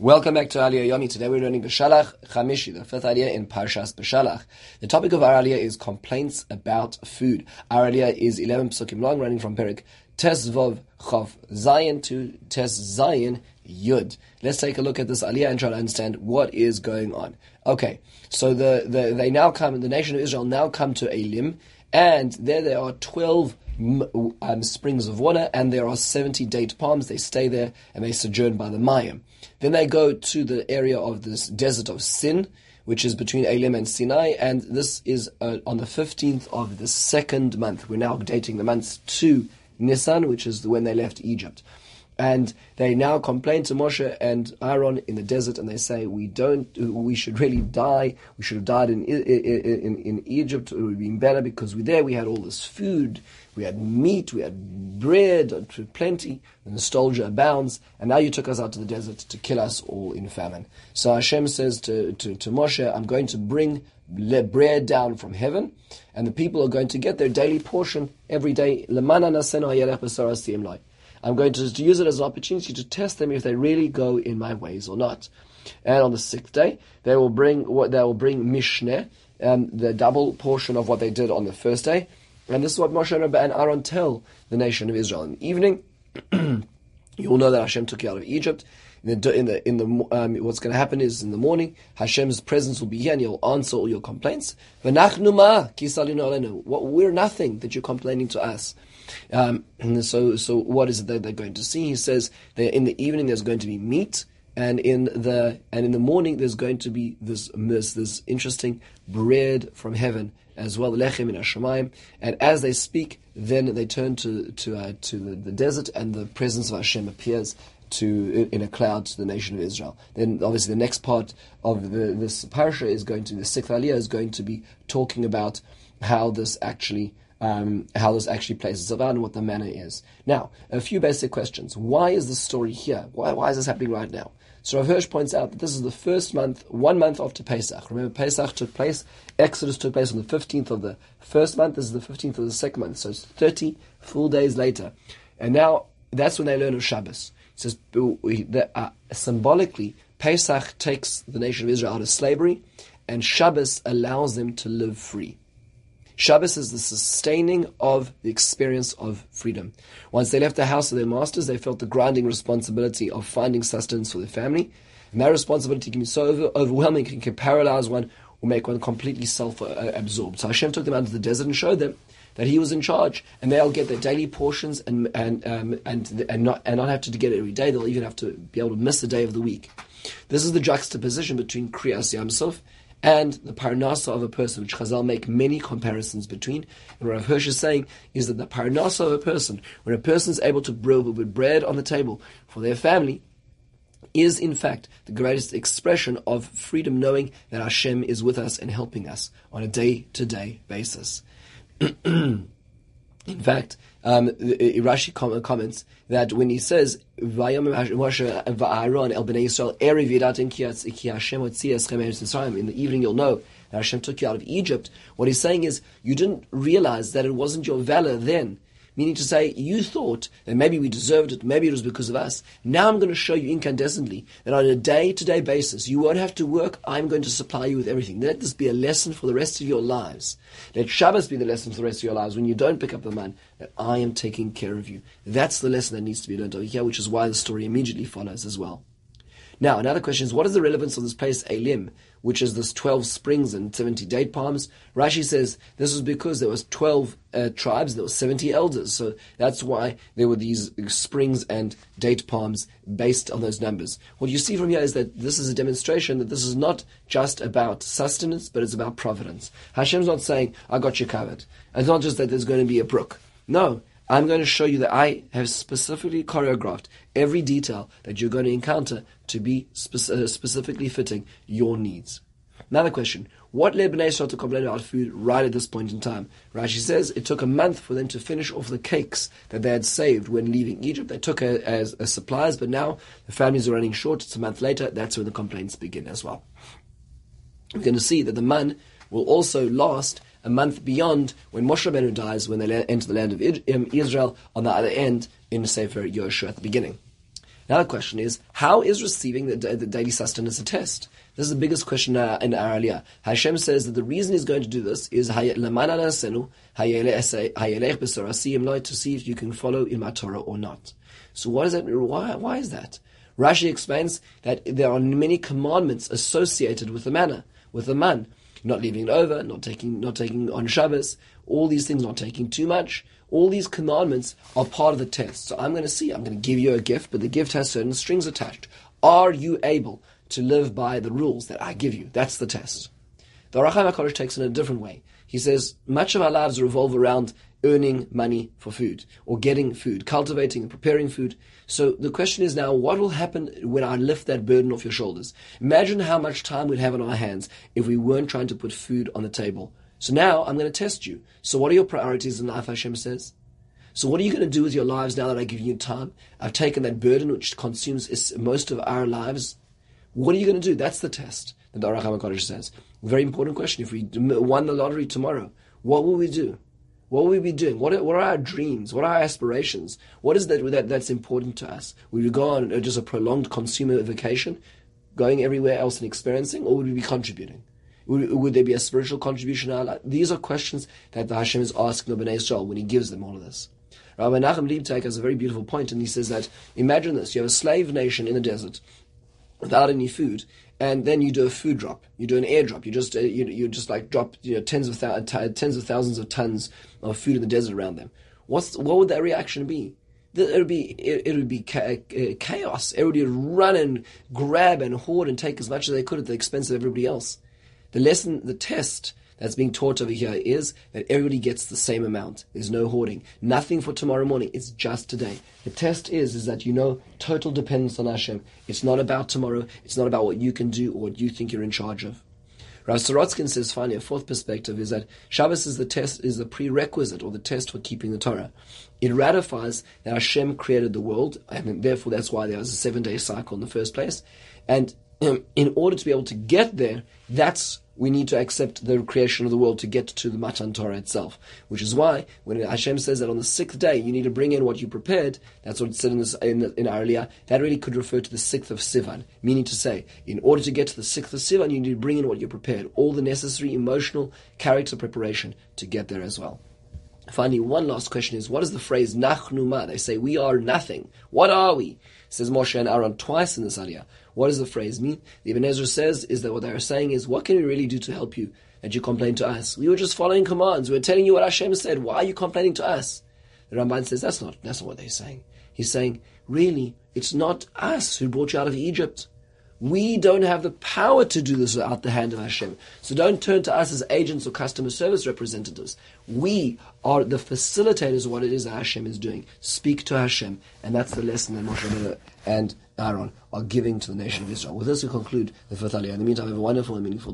Welcome back to Aliyah Yomi. Today we're learning B'Shalach Chamishi, the fifth Aliyah in Parshas B'Shalach. The topic of our Aliyah is complaints about food. Our Aliyah is 11 psukim long, running from Perik Tes Vov Chof Zayin to Tes Zayin Yud. Let's take a look at this Aliyah and try to understand what is going on. Okay, so the nation of Israel now come to Elim, and there are 12 springs of water, and there are 70 date palms. They stay there and they sojourn by the Mayim. Then they go to the area of this desert of Sin, which is between Elim and Sinai, and this is on the 15th of the second month. We're now dating the months to Nisan, which is when they left Egypt. And they now complain to Moshe and Aaron in the desert, and they say, we should really die. We should have died in Egypt. It would have been better because we had all this food. We had meat, we had bread, plenty. The nostalgia abounds. And now you took us out to the desert to kill us all in famine. So Hashem says to Moshe, I'm going to bring bread down from heaven, and the people are going to get their daily portion every day. I'm going to use it as an opportunity to test them if they really go in my ways or not. And on the sixth day, they will bring Mishneh, the double portion of what they did on the first day. And this is what Moshe and Aaron tell the nation of Israel. In the evening, you all know that Hashem took you out of Egypt. What's going to happen is in the morning, Hashem's presence will be here and He'll answer all your complaints. We're nothing that you're complaining to us. And so what is it that they're going to see? He says that in the evening there's going to be meat, and in the morning there's going to be this interesting bread from heaven as well, lechem min hashamayim. And as they speak, then they turn to the desert, and the presence of Hashem appears in a cloud to the nation of Israel. Then obviously the next part of this parasha is going to, the sixth aliyah is going to be talking about how this actually plays itself out and what the manner is. Now, a few basic questions. Why is this story here? Why is this happening right now? So Rav Hirsch points out that this is the first month, 1 month after Pesach. Remember, Pesach took place, Exodus took place on the 15th of the first month, this is the 15th of the second month, so it's 30 full days later. And now, that's when they learn of Shabbos. It says, symbolically, Pesach takes the nation of Israel out of slavery, and Shabbos allows them to live free. Shabbos is the sustaining of the experience of freedom. Once they left the house of their masters, they felt the grinding responsibility of finding sustenance for their family. And that responsibility can be so overwhelming, it can paralyze one or make one completely self-absorbed. So Hashem took them out to the desert and showed them that He was in charge, and they'll get their daily portions and not have to get it every day. They'll even have to be able to miss a day of the week. This is the juxtaposition between Kriyas Yam Suf and the parnasa of a person, which Chazal make many comparisons between. And what Rav Hirsch is saying is that the parnasa of a person, when a person is able to put bread on the table for their family, is in fact the greatest expression of freedom, knowing that Hashem is with us and helping us on a day-to-day basis. In fact, Rashi comments that when he says "Vayom Moshe v'Aaron el bnei Yisrael erev yadatim ki Hashem hotzi eschem eretz Mitzrayim," in the evening you'll know that Hashem took you out of Egypt. What he's saying is, you didn't realize that it wasn't your valor then. Meaning to say, you thought that maybe we deserved it, maybe it was because of us. Now I'm going to show you incandescently that on a day-to-day basis, you won't have to work, I'm going to supply you with everything. Let this be a lesson for the rest of your lives. Let Shabbos be the lesson for the rest of your lives when you don't pick up the man, that I am taking care of you. That's the lesson that needs to be learned over here, which is why the story immediately follows as well. Now, another question is, what is the relevance of this place, Elim, which is this 12 springs and 70 date palms? Rashi says this was because there was 12 tribes, there were 70 elders, so that's why there were these springs and date palms based on those numbers. What you see from here is that this is a demonstration that this is not just about sustenance, but it's about providence. Hashem's not saying, I got you covered. It's not just that there's going to be a brook. No, I'm going to show you that I have specifically choreographed every detail that you're going to encounter to be specifically fitting your needs. Another question, what led Bnei Yisrael to complain about food right at this point in time? Rashi says it took a month for them to finish off the cakes that they had saved when leaving Egypt. They took it as supplies, but now the families are running short. It's a month later. That's when the complaints begin as well. We're going to see that the man will also last a month beyond when Moshe Rabbeinu dies, when they enter the land of Israel on the other end in Sefer Yoshua at the beginning. Now the question is, how is receiving the daily sustenance a test? This is the biggest question in our aliyah. Hashem says that the reason He's going to do this is to see if you can follow in my Torah or not. So what is that? Why is that? Rashi explains that there are many commandments associated with the manna, with the man. Not leaving it over, not taking on Shabbos, all these things, not taking too much. All these commandments are part of the test. So I'm going to give you a gift, but the gift has certain strings attached. Are you able to live by the rules that I give you? That's the test. The Ohr HaChaim HaKadosh takes it in a different way. He says, much of our lives revolve around earning money for food, or getting food, cultivating and preparing food. So the question is now, what will happen when I lift that burden off your shoulders? Imagine how much time we'd have on our hands if we weren't trying to put food on the table. So now I'm going to test you. So what are your priorities in life, Hashem says? So what are you going to do with your lives now that I give you time? I've taken that burden which consumes most of our lives. What are you going to do? That's the test that the Ohr HaChaim HaKadosh says. Very important question. If we won the lottery tomorrow, what will we do? What will we be doing? What are our dreams? What are our aspirations? What is that's important to us? Will we go on just a prolonged consumer vacation, going everywhere else and experiencing, or would we be contributing? Would there be a spiritual contribution in our life? These are questions that the Hashem is asking the Bnei Yisrael when He gives them all of this. Rabbi Nachum Liebtag has a very beautiful point, and he says that, imagine this, you have a slave nation in the desert, without any food, and then you do a food drop, you do an airdrop, you just like drop tens of thousands of tons of food in the desert around them. What would that reaction be? It would be chaos. Everybody would run and grab and hoard and take as much as they could at the expense of everybody else. The test that's being taught over here is that everybody gets the same amount. There's no hoarding. Nothing for tomorrow morning. It's just today. The test is that total dependence on Hashem. It's not about tomorrow. It's not about what you can do or what you think you're in charge of. Rav Sorotskin says, finally, a fourth perspective is that Shabbos is the prerequisite or the test for keeping the Torah. It ratifies that Hashem created the world, and therefore that's why there was a 7-day cycle in the first place. And in order to be able to get there, we need to accept the creation of the world to get to the Matan Torah itself. Which is why, when Hashem says that on the 6th day you need to bring in what you prepared, that's what it said in our aliyah, that really could refer to the 6th of Sivan. Meaning to say, in order to get to the 6th of Sivan, you need to bring in what you prepared. All the necessary emotional character preparation to get there as well. Finally, one last question is, what is the phrase Nachnu Ma? They say, we are nothing. What are we? Says Moshe and Aaron twice in this aliyah. What does the phrase mean? The Ibn Ezra says is that what they are saying is, what can we really do to help you that you complain to us? We were just following commands. We were telling you what Hashem said. Why are you complaining to us? The Ramban says that's not what they're saying. He's saying, really, it's not us who brought you out of Egypt. We don't have the power to do this without the hand of Hashem. So don't turn to us as agents or customer service representatives. We are the facilitators of what it is that Hashem is doing. Speak to Hashem. And that's the lesson that Moshe and Aaron are giving to the nation of Israel. With this we conclude the 4th aliyah. In the meantime, have a wonderful and meaningful day.